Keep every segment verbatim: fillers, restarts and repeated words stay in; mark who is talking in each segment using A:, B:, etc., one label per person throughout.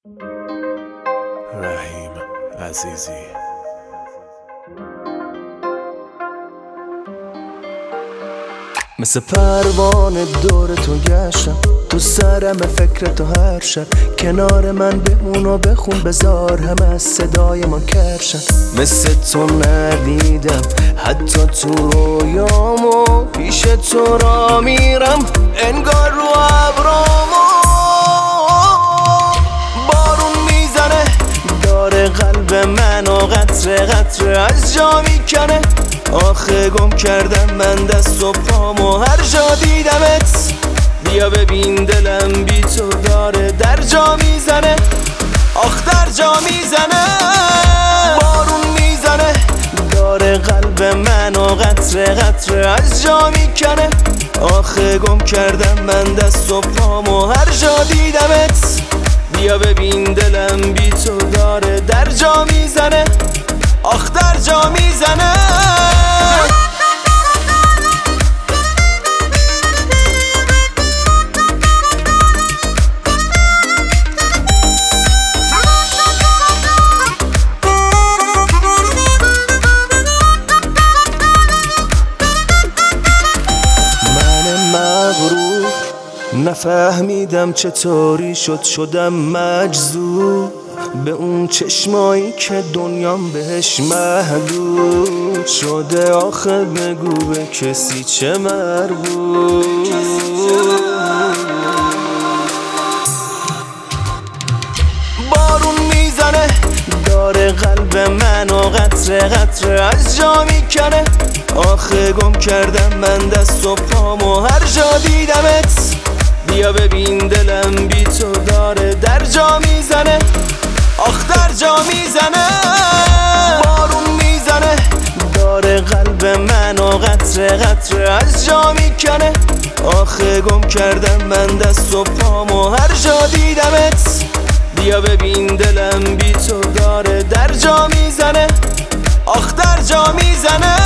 A: رحیم عزیزی.
B: مثل پروانه دور تو گشتم، تو سرم فکر تو هر شب. کنار من بمون و بخون، بذار همه از صدای ما کرشن. مثل تو ندیدم حتی تو رویامو، پیش تو را میرم انگار رو ابرامو. بارون میزنه داره قلب منو قطره قطره از جا میکنه. آخه گم کردم من دست و پامو هر جا دیدمت. بیا ببین دلم بی تو داره در جا میزنه، آخ در جا میزنه. بارون میزنه داره قلب منو قطره قطره از جا میکنه. آخه گم کردم من دست و پامو هر جا دیدمت. بیا ببین دلم بی تو داره در جا میزنه، آخ در جا میزنه. نفهمیدم چطوری شد شدم مجذوب به اون چشمایی که دنیام بهش محدود شده. آخه بگو به کسی چه مربوط. بارون میزنه داره قلب منو قطره قطره از جا میکنه. آخه گم کردم من دست و پامو هر جا دیدمت. بیا ببین دلم بی تو داره در جا میزنه، آخ در جا میزنه. بارون میزنه داره قلب منو قطره قطره از جا میکنه. آخه گم کردم من دست و پامو هر جا دیدمت. بیا ببین دلم بی تو داره در جا میزنه، آخ در جا میزنه.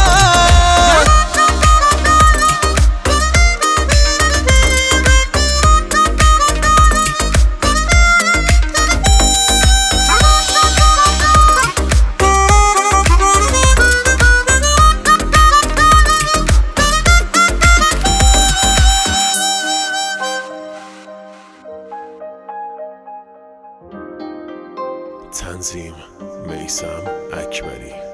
A: تنظیم میثم اکبری.